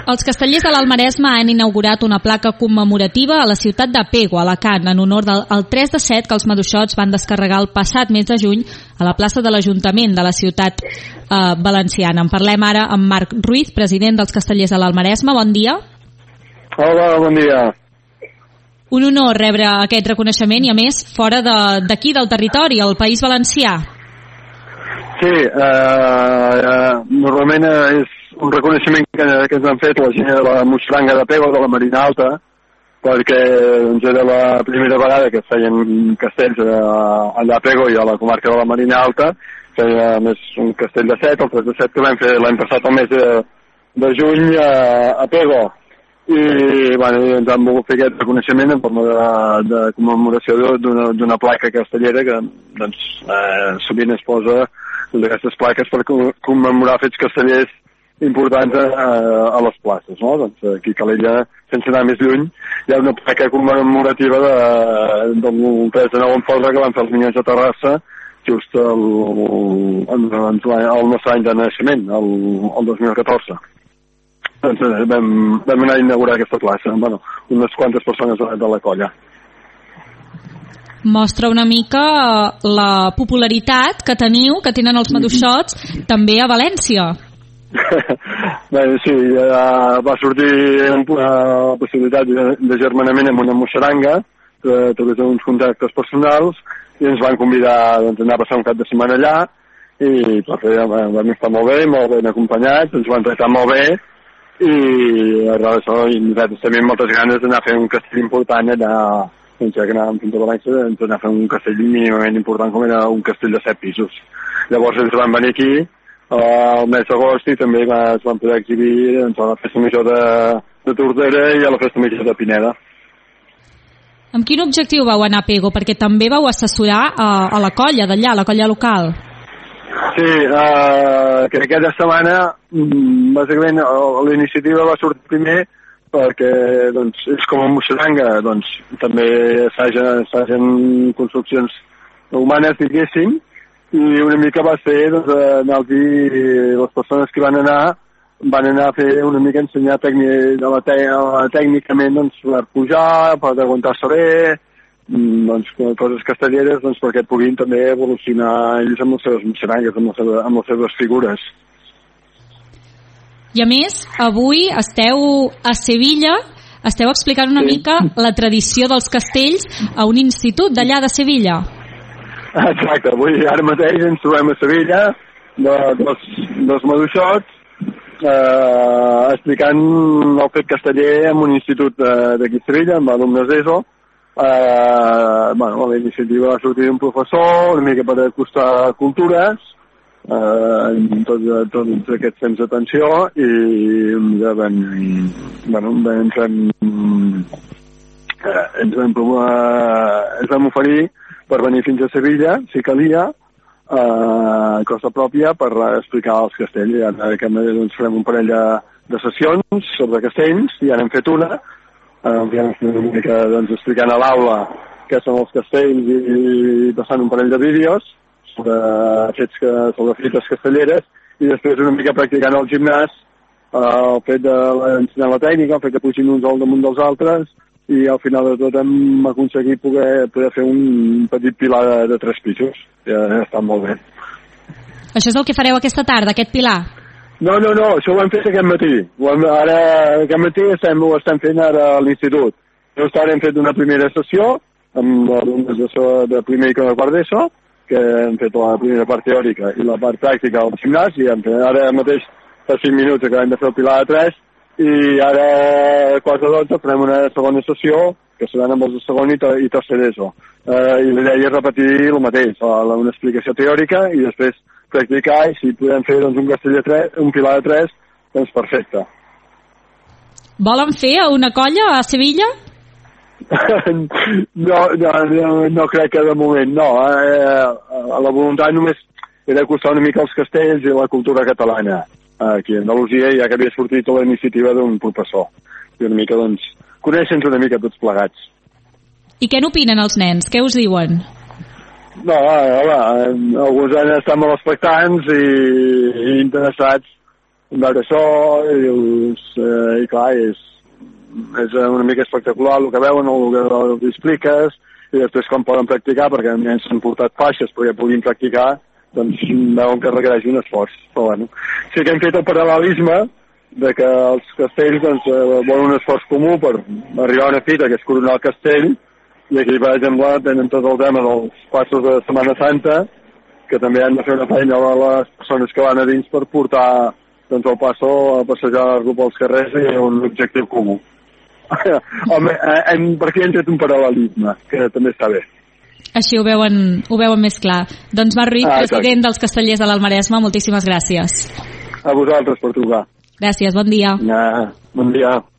Els castellers de l'Alt Maresme han inaugurat una placa commemorativa a la ciutat de Pego, a Alacant, en honor del 3 de 7 que els maduixots van descarregar el passat mes de juny a la plaça de l'Ajuntament de la ciutat valenciana. En parlem ara amb Marc Ruiz, president dels castellers de l'Alt Maresme. Bon dia. Hola, bon dia. Un honor rebre aquest reconeixement i, a més, fora d'aquí, del territori, al País Valencià. Sí, normalment és un reconeixement que ens han fet la gent de la Moixeranga de Pego, de la Marina Alta, perquè doncs, era la primera vegada que feien castells allà a Pego i a la comarca de la Marina Alta. Feia més un castell de 7, el 3 de 7 que vam fer l'any passat al mes de juny a Pego. I bueno, ens han volgut fer aquest reconeixement en forma de commemoració d'una placa castellera que doncs, sovint es posa d'aquestes plaques per commemorar fets castellers importants a les places, no? Doncs aquí a Calella, sense anar més lluny, hi ha una placa commemorativa del 3 de 9 en Folre que van fer els Minyons de Terrassa just el nostre any de naixement, el 2014. Doncs vam anar a inaugurar aquesta plaça, bueno, unes quantes persones de la colla. Mostra una mica la popularitat que tenen els maduixots també a València. Bé, sí, va sortir una possibilitat de germanament amb una moixeranga a través d'uns contactes personals i ens van convidar doncs, a anar a passar un cap de setmana allà i per fer, vam estar molt ben acompanyats, ens van tractar molt bé i nosaltres tenim moltes ganes d'anar a fer un castell important allà, ja que anàvem fins a València, doncs anar a fer un castell mínimament important com era un castell de 7 pisos. Llavors ens van venir aquí al mes d'agost i també es van poder exhibir doncs, a la Festa Major de Tordera i a la Festa Major de Pineda. Amb quin objectiu vau anar a Pego? Perquè també vau assessorar a la colla d'allà, la colla local. Sí, que aquesta setmana bàsicament la iniciativa va sortir primer perquè doncs, és com a Moixeranga, doncs, també s'hagen construccions humanes, diguéssim, i una mica va ser doncs, les persones que van anar a fer una mica ensenyar tècnicament doncs, per pujar, per aguantar-se bé, doncs, coses castelleres doncs, perquè puguin també evolucionar ells amb les seves moixerangues, amb les seves figures. I a més, avui esteu a Sevilla, esteu explicant una mica la tradició dels castells a un institut d'allà de Sevilla. Exacte, avui ara mateix ens trobem a Sevilla, dels maduixots, explicant el fet casteller en un institut d'aquí a Sevilla, amb alumnes d'ESO. La iniciativa va sortir d'un professor, una mica per acostar cultures, tots aquests temps d'atenció i ja ens vam oferir per venir fins a Sevilla, si calia, cosa pròpia per explicar els castells. I ara doncs, farem un parell de sessions sobre castells, i ara hem fet una, una mica doncs, explicant a l'aula què són els castells i passant un parell de vídeos sobre fites castelleres, i després una mica practicant al gimnàs el fet d'ensenyar la tècnica, el fet que pugin uns al damunt dels altres, i al final de tot hem aconseguit poder fer un petit pilar de 3 pisos. Ja està molt bé. Això és el que fareu aquesta tarda, aquest pilar? No, això ho hem fet aquest matí. Ara, aquest matí ho estem fent ara a l'institut. Just ara hem fet una primera sessió amb alumnes de primer i de quart d'ESO, que hem fet la primera part teòrica i la part pràctica al gimnàs, i ara mateix fa 5 minuts acabem de fer el pilar de 3, i ara a 4:12 farem una segona sessió, que seran amb els de segon i tercer d'ESO. I l'idea és repetir el mateix, una explicació teòrica i després practicar, i si podem fer doncs, un castell de 3, un pilar de 3, doncs perfecte. Volen fer una colla a Sevilla? No crec que de moment no. La voluntat només era acostar una mica els castells i la cultura catalana aquí a Andalusia, ja que havia sortit la iniciativa d'un professor, i una mica doncs conèixer-nos una mica tots plegats. I què n'opinen els nens? Què us diuen? No, alguns han estat molt expectants i interessats veure això i dius, i clar, és una mica espectacular el que veuen, el que els expliques, i després com poden practicar, perquè a més s'han portat faixes perquè puguin practicar, doncs veuen que requereix un esforç. Però bueno, sí que hem fet el paral·lelisme de que els castells doncs, volen un esforç comú per arribar a una fita que és coronar el castell, i aquí, per exemple, tenen tot el tema dels passos de Setmana Santa, que també han de fer una feina a les persones que van a dins per portar doncs, el passo a passejar-lo pels carrers i un objectiu comú. Home, per aquí hem fet un paral·lelisme, que també està bé. Així ho veuen més clar. Doncs Marc Ruiz, president dels Castellers de l'Almaresme, moltíssimes gràcies. A vosaltres per trucar. Gràcies, bon dia. Bon dia.